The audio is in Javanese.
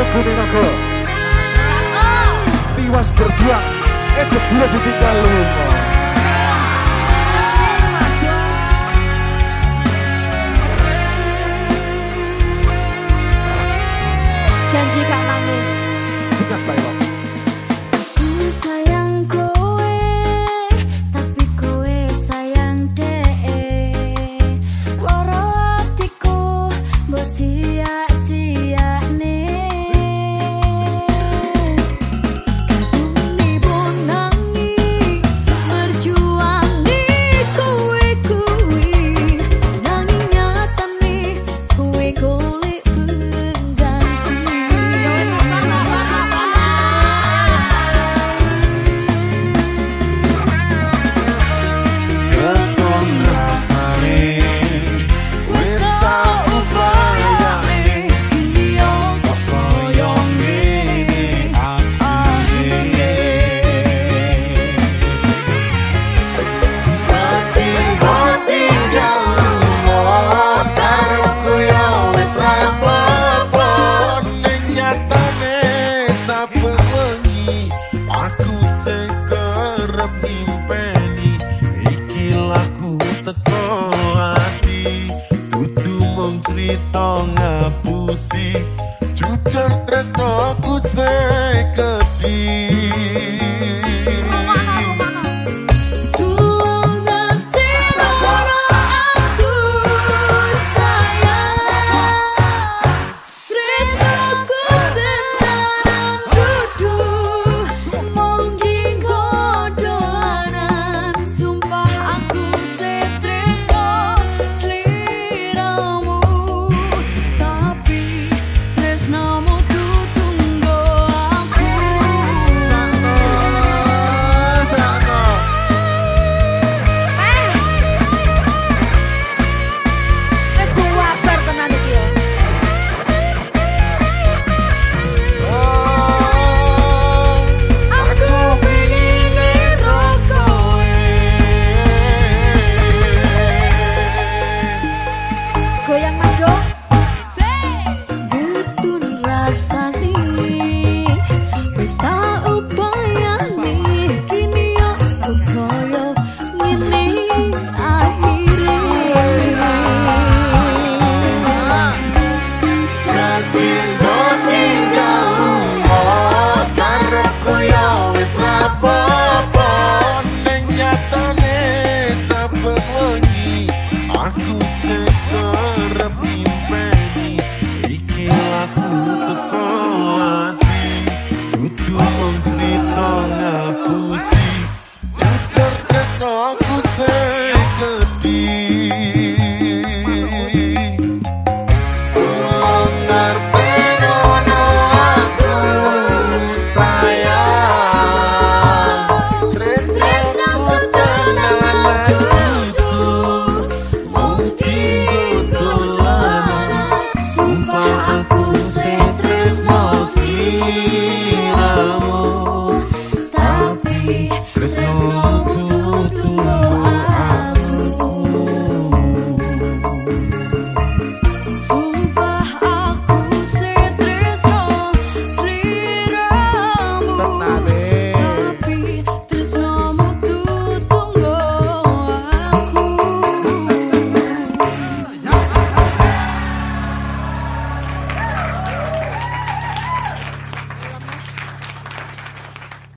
lagu nih aku tiwas berjuang itu belum ditinggal lupa. Janji gak nangis. Bukan baik. Ku sayang kowe, tapi kowe sayang dek. Loro atiku mbok sia-sia nih. Kadung bonangi berjuang di kowe kuwi, nanging nyatane kowe golek aku sing kerep nimpeni iki lagu teko ati dudu mung crita ngapusi jujur tresnoku sing kedhi. Ngapusi jujur tresno